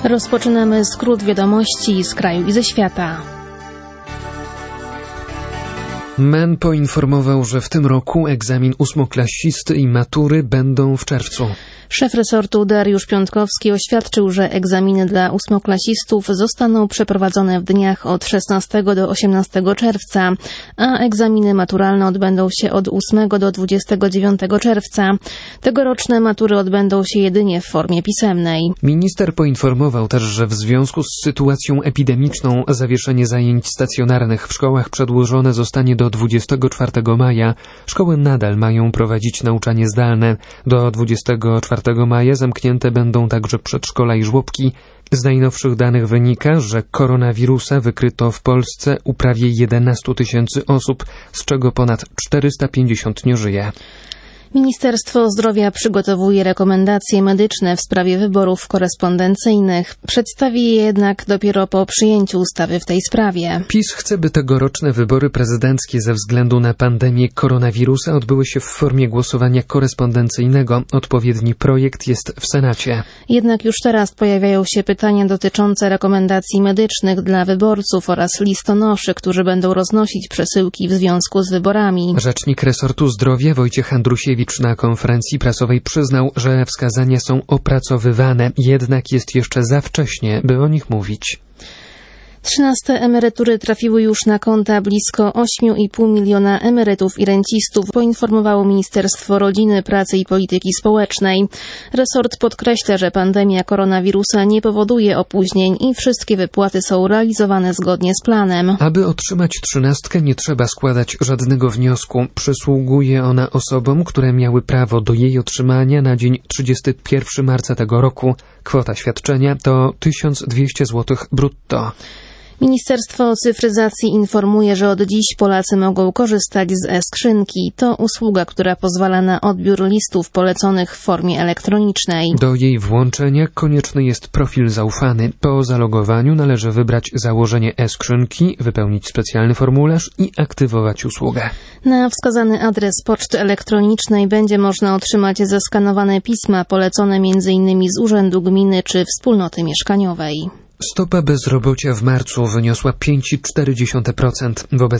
Rozpoczynamy skrót wiadomości z kraju i ze świata. MEN poinformował, że w tym roku egzamin ósmoklasisty i matury będą w czerwcu. Szef resortu Dariusz Piątkowski oświadczył, że egzaminy dla ósmoklasistów zostaną przeprowadzone w dniach od 16 do 18 czerwca, a egzaminy maturalne odbędą się od 8 do 29 czerwca. Tegoroczne matury odbędą się jedynie w formie pisemnej. Minister poinformował też, że w związku z sytuacją epidemiczną zawieszenie zajęć stacjonarnych w szkołach przedłużone zostanie do 24 maja. Szkoły nadal mają prowadzić nauczanie zdalne. Do 24 maja zamknięte będą także przedszkola i żłobki. Z najnowszych danych wynika, że koronawirusa wykryto w Polsce u prawie 11 tysięcy osób, z czego ponad 450 nie żyje. Ministerstwo Zdrowia przygotowuje rekomendacje medyczne w sprawie wyborów korespondencyjnych. Przedstawi je jednak dopiero po przyjęciu ustawy w tej sprawie. PiS chce, by tegoroczne wybory prezydenckie ze względu na pandemię koronawirusa odbyły się w formie głosowania korespondencyjnego. Odpowiedni projekt jest w Senacie. Jednak już teraz pojawiają się pytania dotyczące rekomendacji medycznych dla wyborców oraz listonoszy, którzy będą roznosić przesyłki w związku z wyborami. Rzecznik resortu zdrowia Wojciech Andrusiewicz na konferencji prasowej przyznał, że wskazania są opracowywane, jednak jest jeszcze za wcześnie, by o nich mówić. 13 emerytury trafiły już na konta blisko 8,5 miliona emerytów i rencistów, poinformowało Ministerstwo Rodziny, Pracy i Polityki Społecznej. Resort podkreśla, że pandemia koronawirusa nie powoduje opóźnień i wszystkie wypłaty są realizowane zgodnie z planem. Aby otrzymać 13, nie trzeba składać żadnego wniosku. Przysługuje ona osobom, które miały prawo do jej otrzymania na dzień 31 marca tego roku. Kwota świadczenia to 1200 zł brutto. Ministerstwo Cyfryzacji informuje, że od dziś Polacy mogą korzystać z e-skrzynki. To usługa, która pozwala na odbiór listów poleconych w formie elektronicznej. Do jej włączenia konieczny jest profil zaufany. Po zalogowaniu należy wybrać założenie e-skrzynki, wypełnić specjalny formularz i aktywować usługę. Na wskazany adres poczty elektronicznej będzie można otrzymać zeskanowane pisma polecone m.in. z Urzędu Gminy czy Wspólnoty Mieszkaniowej. Stopa bezrobocia w marcu wyniosła 5,4% wobec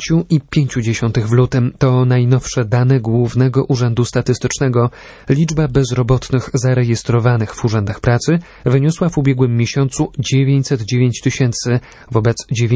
5,5% w lutym. To najnowsze dane Głównego Urzędu Statystycznego. Liczba bezrobotnych zarejestrowanych w urzędach pracy wyniosła w ubiegłym miesiącu 909 tysięcy wobec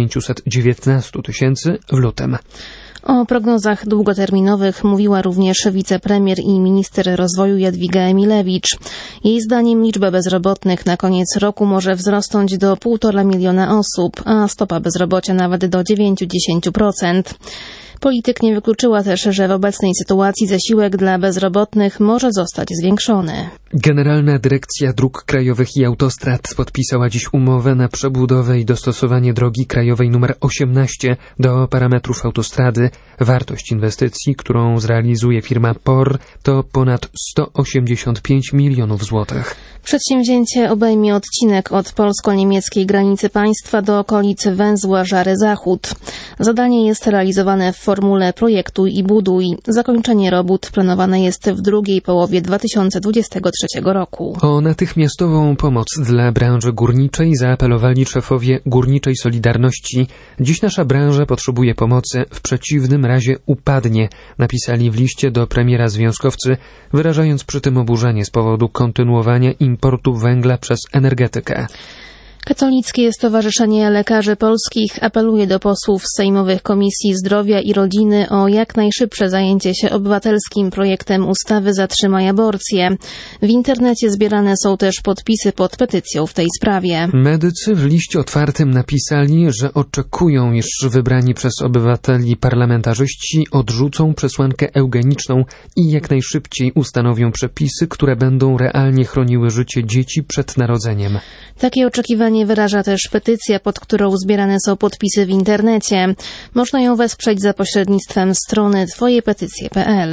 919 tysięcy w lutym. O prognozach długoterminowych mówiła również wicepremier i minister rozwoju Jadwiga Emilewicz. Jej zdaniem liczba bezrobotnych na koniec roku może wzrosnąć do 1,5 miliona osób, a stopa bezrobocia nawet do 9–10%. Polityk nie wykluczyła też, że w obecnej sytuacji zasiłek dla bezrobotnych może zostać zwiększony. Generalna Dyrekcja Dróg Krajowych i Autostrad podpisała dziś umowę na przebudowę i dostosowanie drogi krajowej nr 18 do parametrów autostrady. Wartość inwestycji, którą zrealizuje firma POR, to ponad 185 milionów złotych. Przedsięwzięcie obejmie odcinek od polsko-niemieckiej granicy państwa do okolic węzła Żary Zachód. Zadanie jest realizowane w formule projektuj i buduj. Zakończenie robót planowane jest w drugiej połowie 2023 roku. O natychmiastową pomoc dla branży górniczej zaapelowali szefowie Górniczej Solidarności. Dziś nasza branża potrzebuje pomocy, w przeciwnym razie upadnie, napisali w liście do premiera związkowcy, wyrażając przy tym oburzenie z powodu kontynuowania importu węgla przez energetykę. Katolickie Stowarzyszenie Lekarzy Polskich apeluje do posłów sejmowych Komisji Zdrowia i Rodziny o jak najszybsze zajęcie się obywatelskim projektem ustawy Zatrzymaj aborcję. W internecie zbierane są też podpisy pod petycją w tej sprawie. Medycy w liście otwartym napisali, że oczekują, iż wybrani przez obywateli parlamentarzyści odrzucą przesłankę eugeniczną i jak najszybciej ustanowią przepisy, które będą realnie chroniły życie dzieci przed narodzeniem. Takie oczekiwanie wyraża też petycja, pod którą zbierane są podpisy w internecie. Można ją wesprzeć za pośrednictwem strony twojepetycje.pl.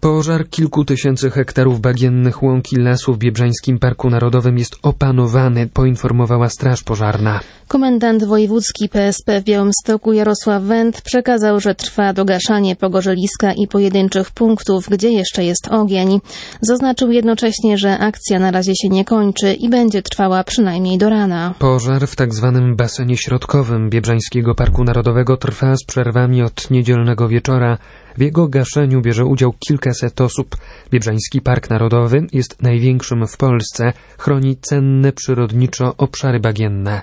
Pożar kilku tysięcy hektarów bagiennych łąk i lasów w Biebrzańskim Parku Narodowym jest opanowany, poinformowała Straż Pożarna. Komendant wojewódzki PSP w Białymstoku Jarosław Węd przekazał, że trwa dogaszanie pogorzeliska i pojedynczych punktów, gdzie jeszcze jest ogień. Zaznaczył jednocześnie, że akcja na razie się nie kończy i będzie trwała przynajmniej do rana. Pożar w tzw. basenie środkowym Biebrzańskiego Parku Narodowego trwa z przerwami od niedzielnego wieczora. W jego gaszeniu bierze udział kilkaset osób. Biebrzański Park Narodowy jest największym w Polsce. Chroni cenne przyrodniczo obszary bagienne.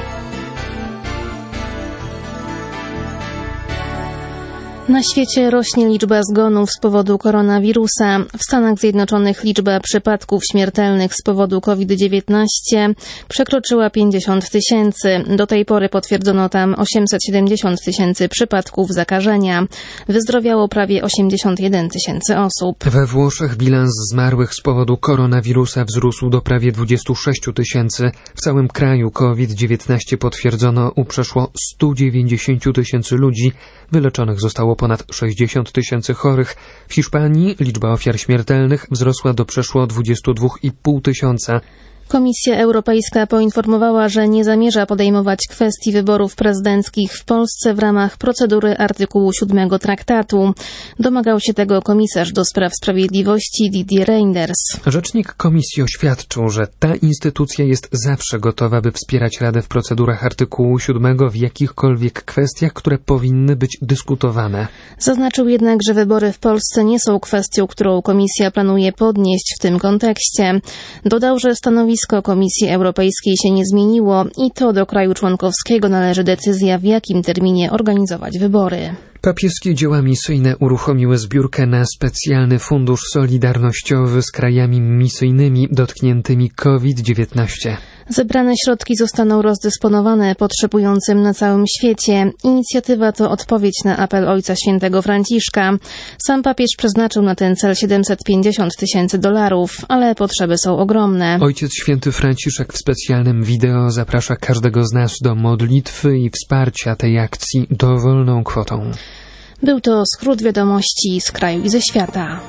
Na świecie rośnie liczba zgonów z powodu koronawirusa. W Stanach Zjednoczonych liczba przypadków śmiertelnych z powodu COVID-19 przekroczyła 50 000. Do tej pory potwierdzono tam 870 000 przypadków zakażenia. Wyzdrowiało prawie 81 000 osób. We Włoszech bilans zmarłych z powodu koronawirusa wzrósł do prawie 26 000. W całym kraju COVID-19 potwierdzono u przeszło 190 000 ludzi. Wyleczonych zostało ponad 60 000 chorych. W Hiszpanii liczba ofiar śmiertelnych wzrosła do przeszło 22,5 tysiąca. Komisja Europejska poinformowała, że nie zamierza podejmować kwestii wyborów prezydenckich w Polsce w ramach procedury artykułu 7 traktatu. Domagał się tego komisarz do spraw sprawiedliwości Didier Reynders. Rzecznik komisji oświadczył, że ta instytucja jest zawsze gotowa, by wspierać Radę w procedurach artykułu 7 w jakichkolwiek kwestiach, które powinny być dyskutowane. Zaznaczył jednak, że wybory w Polsce nie są kwestią, którą komisja planuje podnieść w tym kontekście. Dodał, że stanowisko Komisji Europejskiej się nie zmieniło i to do kraju członkowskiego należy decyzja, w jakim terminie organizować wybory. Papieskie dzieła misyjne uruchomiły zbiórkę na specjalny fundusz solidarnościowy z krajami misyjnymi dotkniętymi COVID-19. Zebrane środki zostaną rozdysponowane potrzebującym na całym świecie. Inicjatywa to odpowiedź na apel Ojca Świętego Franciszka. Sam papież przeznaczył na ten cel $750 000, ale potrzeby są ogromne. Ojciec Święty Franciszek w specjalnym wideo zaprasza każdego z nas do modlitwy i wsparcia tej akcji dowolną kwotą. Był to skrót wiadomości z kraju i ze świata.